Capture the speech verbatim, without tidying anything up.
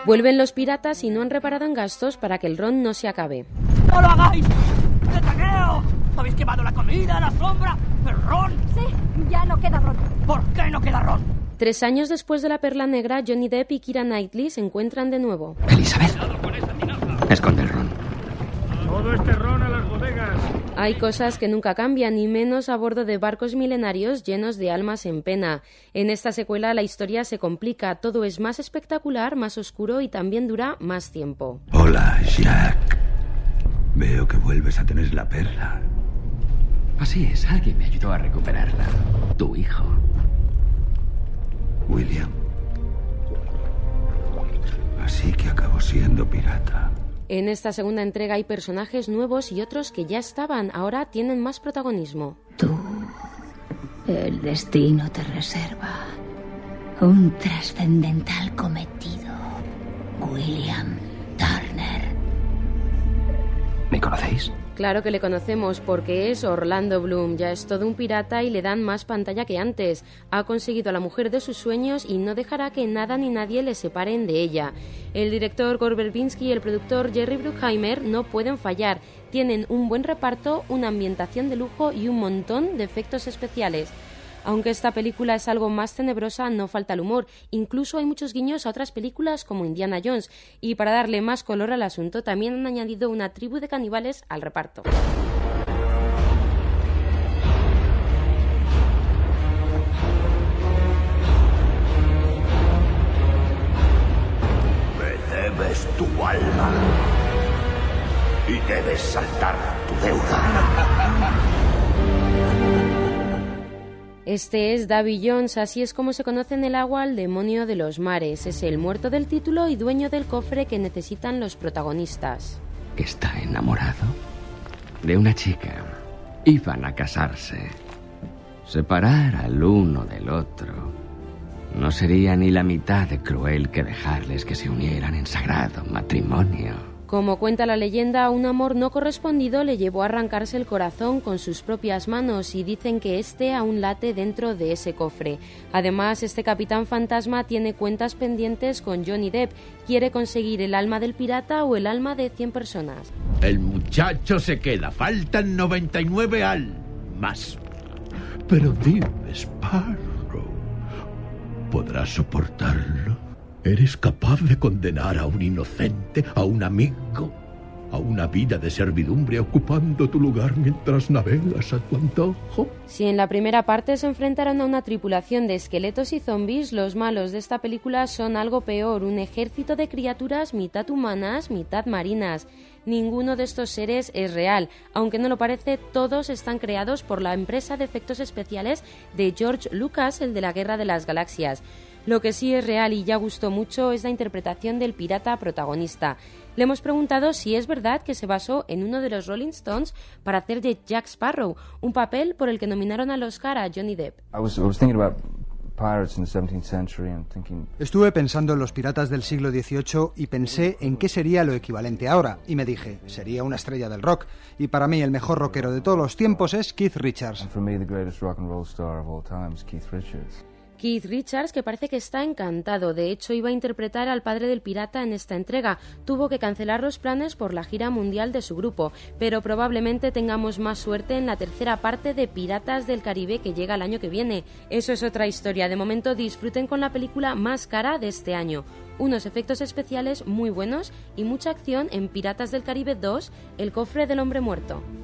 Vuelven los piratas y no han reparado en gastos para que el ron no se acabe. ¡No lo hagáis! ¡Te tagueo! ¿Habéis quemado la comida, la sombra, el ron? Sí, ya no queda ron. ¿Por qué no queda ron? Tres años después de La Perla Negra, Johnny Depp y Keira Knightley se encuentran de nuevo. Elizabeth, esconde el ron. Todo este ron a las bodegas. Hay cosas que nunca cambian, ni menos a bordo de barcos milenarios llenos de almas en pena. En esta secuela la historia se complica, todo es más espectacular, más oscuro y también dura más tiempo. Hola, Jack. Veo que vuelves a tener la perla. Así es, alguien me ayudó a recuperarla. Tu hijo. William. Así que acabó siendo pirata. En esta segunda entrega hay personajes nuevos y otros que ya estaban, ahora tienen más protagonismo. Tú, el destino te reserva un trascendental cometido, William Turner. ¿Me conocéis? Claro que le conocemos porque es Orlando Bloom, ya es todo un pirata y le dan más pantalla que antes. Ha conseguido a la mujer de sus sueños y no dejará que nada ni nadie le separen de ella. El director Gore Verbinski y el productor Jerry Bruckheimer no pueden fallar. Tienen un buen reparto, una ambientación de lujo y un montón de efectos especiales. Aunque esta película es algo más tenebrosa, no falta el humor. Incluso hay muchos guiños a otras películas como Indiana Jones. Y para darle más color al asunto, también han añadido una tribu de caníbales al reparto. Me debes tu alma. Y debes saldar tu deuda. Este es Davy Jones, así es como se conoce en el agua al demonio de los mares. Es el muerto del título y dueño del cofre que necesitan los protagonistas. Está enamorado de una chica. Iban a casarse. Separar al uno del otro no sería ni la mitad de cruel que dejarles que se unieran en sagrado matrimonio. Como cuenta la leyenda, un amor no correspondido le llevó a arrancarse el corazón con sus propias manos y dicen que este aún late dentro de ese cofre. Además, este capitán fantasma tiene cuentas pendientes con Johnny Depp. Quiere conseguir el alma del pirata o el alma de cien personas. El muchacho se queda. Faltan noventa y nueve almas. Pero dime, Sparrow, ¿podrás soportarlo? ¿Eres capaz de condenar a un inocente, a un amigo, a una vida de servidumbre ocupando tu lugar mientras navegas a tu antojo? Si en la primera parte se enfrentaron a una tripulación de esqueletos y zombies, los malos de esta película son algo peor, un ejército de criaturas mitad humanas, mitad marinas. Ninguno de estos seres es real, aunque no lo parece, todos están creados por la empresa de efectos especiales de George Lucas, el de la Guerra de las Galaxias. Lo que sí es real y ya gustó mucho es la interpretación del pirata protagonista. Le hemos preguntado si es verdad que se basó en uno de los Rolling Stones para hacer de Jack Sparrow, un papel por el que nominaron al Oscar a Johnny Depp. I was, I was thinking about pirates in the seventeenth century and thinking... Estuve pensando en los piratas del siglo dieciocho y pensé en qué sería lo equivalente ahora. Y me dije, sería una estrella del rock. Y para mí el mejor rockero de todos los tiempos es Keith Richards. And for me, the greatest rock and roll star of all time is Keith Richards. Keith Richards, que parece que está encantado. De hecho, iba a interpretar al padre del pirata en esta entrega. Tuvo que cancelar los planes por la gira mundial de su grupo, pero probablemente tengamos más suerte en la tercera parte de Piratas del Caribe que llega el año que viene. Eso es otra historia. De momento disfruten con la película más cara de este año. Unos efectos especiales muy buenos y mucha acción en Piratas del Caribe dos, El cofre del hombre muerto.